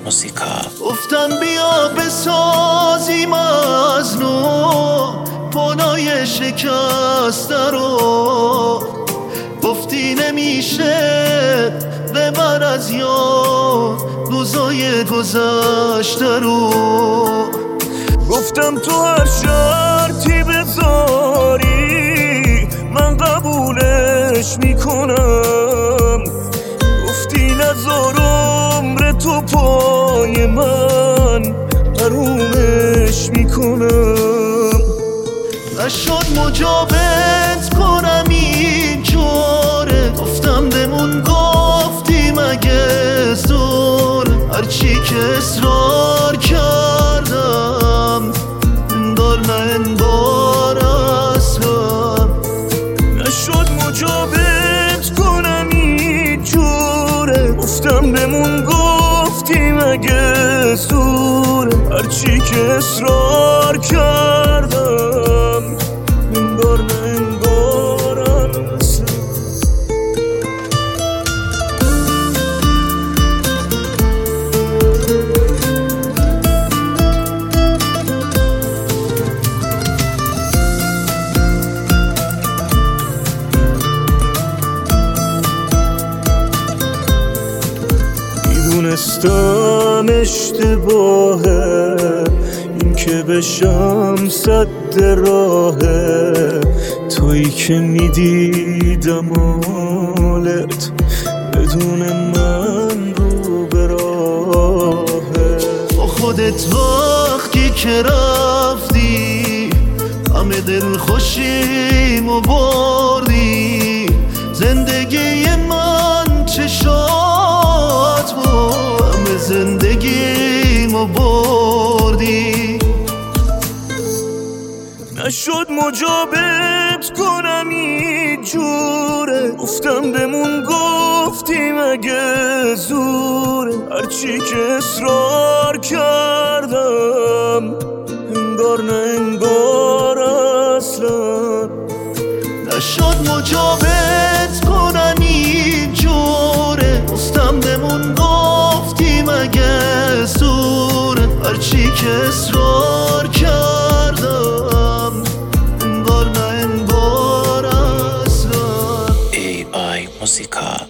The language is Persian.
موسیقا. گفتم بیا بسازیم از نو پانای شکسته رو، گفتی نمیشه ببر از یاد روزای گذشته رو. گفتم تو هر شرطی بذاری من قبولش میکنم، گفتی نذار عمر تو پای من حرومش میکنم. نشد مجابت کنم اینجوره، گفتم بمون گفتی مگه زور، هرچی که اصرار کردم انگار نه انگار اصلا. نشد مجابت کنم اینجوره، گفتم بمون گفتی مگه زور، هرچی که اصرار کردم انگار نه انگار اصلا. میدونستم اشتباهه این که بشم سد راهه، تویی که میدیدم حالت بدون من رو به راهه. با خودت وقتی که رفتی همه دل خوشیمو بردی، زندگی من چشات بود همه زندگیمو بردی. نشد مجابت کنم اینجوره، گفتم بمون گفتی مگه زوره، هرچی که اصرار کردم انگار نه انگار اصلا. نشد مجابت کنم اینجوره، گفتم بمون گفتی مگه زوره، هرچی که اصرار کردم انگار نه انگار اصلا. AI موسیقا.